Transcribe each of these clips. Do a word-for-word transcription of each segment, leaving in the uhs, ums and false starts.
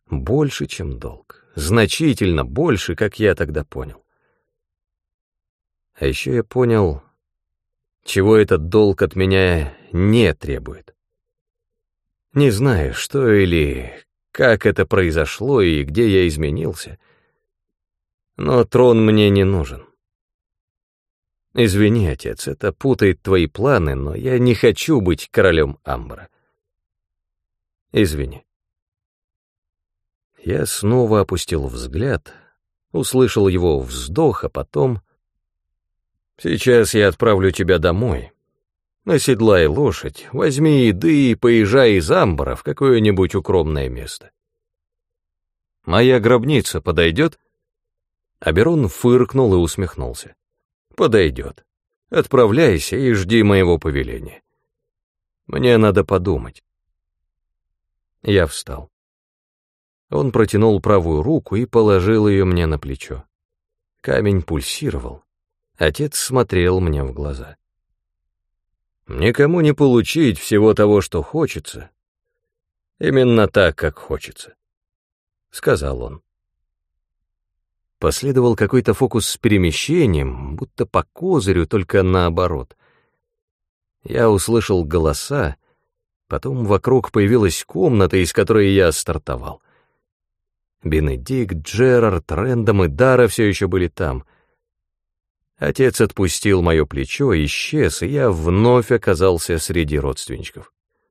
Больше, чем долг. Значительно больше, как я тогда понял. А еще я понял, чего этот долг от меня не требует. Не знаю, что или как это произошло и где я изменился, но трон мне не нужен. Извини, отец, это путает твои планы, но я не хочу быть королем Амбра. Извини. Я снова опустил взгляд, услышал его вздох, а потом... Сейчас я отправлю тебя домой. Оседлай лошадь, возьми еды и поезжай из Амбара в какое-нибудь укромное место. Моя гробница подойдет? Аберон фыркнул и усмехнулся. Подойдет. Отправляйся и жди моего повеления. Мне надо подумать. Я встал. Он протянул правую руку и положил ее мне на плечо. Камень пульсировал. Отец смотрел мне в глаза. Никому не получить всего того, что хочется. Именно так, как хочется, — сказал он. Последовал какой-то фокус с перемещением, будто по козырю, только наоборот. Я услышал голоса, потом вокруг появилась комната, из которой я стартовал. Бенедикт, Джерард, Рэндом и Дара все еще были там. Отец отпустил мое плечо, исчез, и я вновь оказался среди родственничков.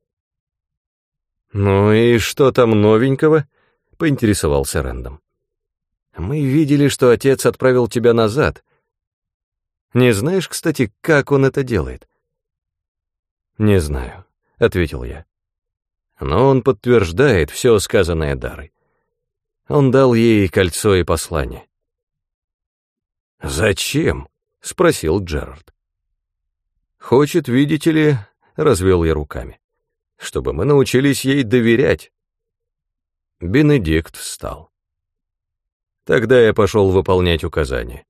«Ну и что там новенького?» — поинтересовался Рэндом. «Мы видели, что отец отправил тебя назад. Не знаешь, кстати, как он это делает?» «Не знаю», — ответил я. «Но он подтверждает все сказанное Дарой. Он дал ей кольцо и послание». «Зачем?» — спросил Джерард. «Хочет, видите ли, — развел я руками, — чтобы мы научились ей доверять». Бенедикт встал. Тогда я пошел выполнять указания.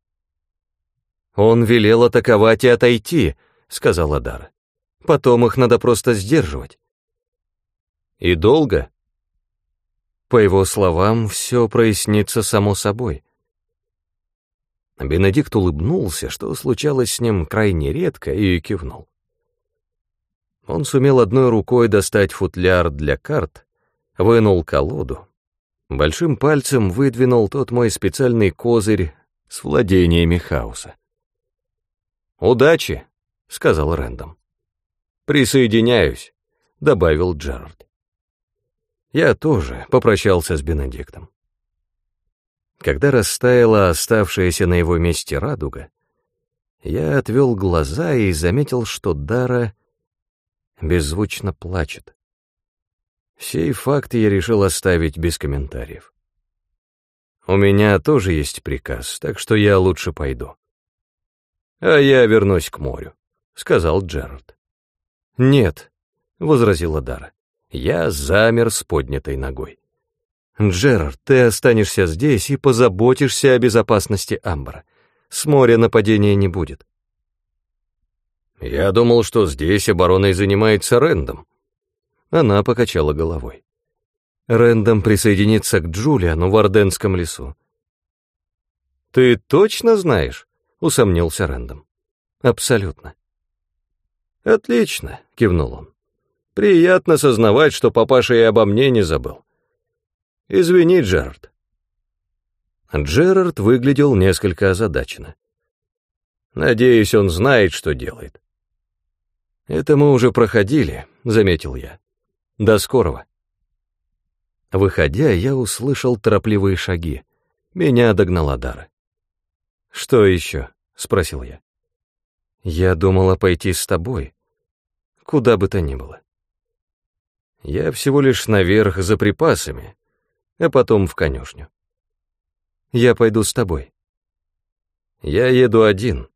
«Он велел атаковать и отойти», — сказала Дара. «Потом их надо просто сдерживать». «И долго?» По его словам, все прояснится само собой. Бенедикт улыбнулся, что случалось с ним крайне редко, и кивнул. Он сумел одной рукой достать футляр для карт, вынул колоду, большим пальцем выдвинул тот мой специальный козырь с владениями хаоса. «Удачи», — сказал Рэндом. «Присоединяюсь», — добавил Джерард. Я тоже попрощался с Бенедиктом. Когда растаяла оставшаяся на его месте радуга, я отвел глаза и заметил, что Дара беззвучно плачет. Сей факт я решил оставить без комментариев. У меня тоже есть приказ, так что я лучше пойду. А я вернусь к морю, — сказал Джерард. Нет, — возразила Дара. Я замер с поднятой ногой. «Джерард, ты останешься здесь и позаботишься о безопасности Амбара. С моря нападения не будет». «Я думал, что здесь обороной занимается Рэндом». Она покачала головой. «Рэндом присоединится к Джулиану в Орденском лесу». «Ты точно знаешь?» — усомнился Рэндом. «Абсолютно». «Отлично», — кивнул он. «Приятно сознавать, что папаша и обо мне не забыл. Извини, Джерард». Джерард выглядел несколько озадаченно. «Надеюсь, он знает, что делает». «Это мы уже проходили», — заметил я. «До скорого». Выходя, я услышал торопливые шаги. Меня догнала Дара. «Что еще?» — спросил я. «Я думала пойти с тобой. Куда бы то ни было. Я всего лишь наверх за припасами, а потом в конюшню. Я пойду с тобой. Я еду один.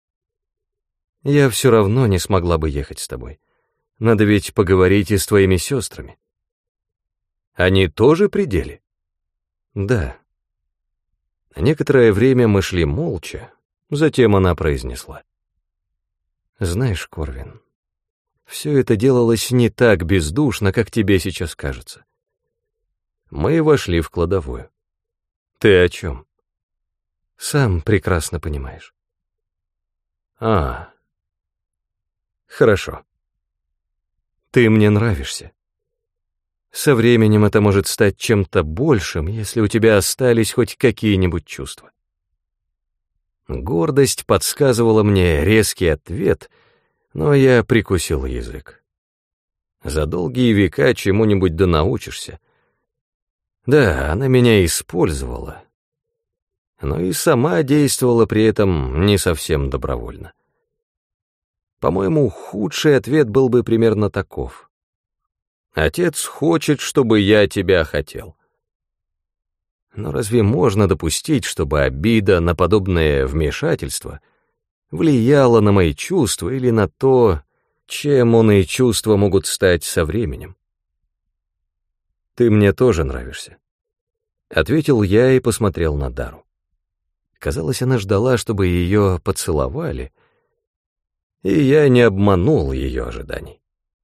Я все равно не смогла бы ехать с тобой. Надо ведь поговорить и с твоими сестрами. Они тоже при деле? Да. Некоторое время мы шли молча, затем она произнесла. Знаешь, Корвин, все это делалось не так бездушно, как тебе сейчас кажется. Мы вошли в кладовую. Ты о чем? Сам прекрасно понимаешь. А, хорошо. Ты мне нравишься. Со временем это может стать чем-то большим, если у тебя остались хоть какие-нибудь чувства. Гордость подсказывала мне резкий ответ, но я прикусил язык. За долгие века чему-нибудь да научишься. Да, она меня использовала, но и сама действовала при этом не совсем добровольно. По-моему, худший ответ был бы примерно таков. Отец хочет, чтобы я тебя хотел. Но разве можно допустить, чтобы обида на подобное вмешательство влияла на мои чувства или на то, чем он и чувства могут стать со временем? Ты мне тоже нравишься, — ответил я и посмотрел на Дару. Казалось, она ждала, чтобы ее поцеловали, и я не обманул ее ожиданий.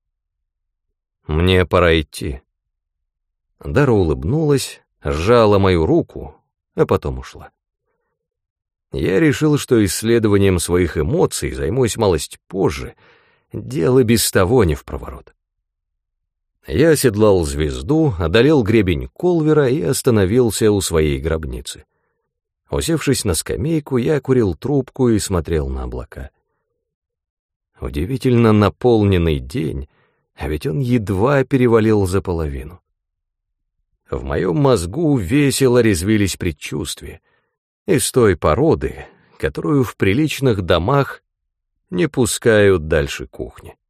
Мне пора идти. Дара улыбнулась, сжала мою руку, а потом ушла. Я решил, что исследованием своих эмоций займусь малость позже, дело без того не впроворот. Я оседлал звезду, одолел гребень Колвера и остановился у своей гробницы. Усевшись на скамейку, я курил трубку и смотрел на облака. Удивительно наполненный день, а ведь он едва перевалил за половину. В моем мозгу весело резвились предчувствия из той породы, которую в приличных домах не пускают дальше кухни.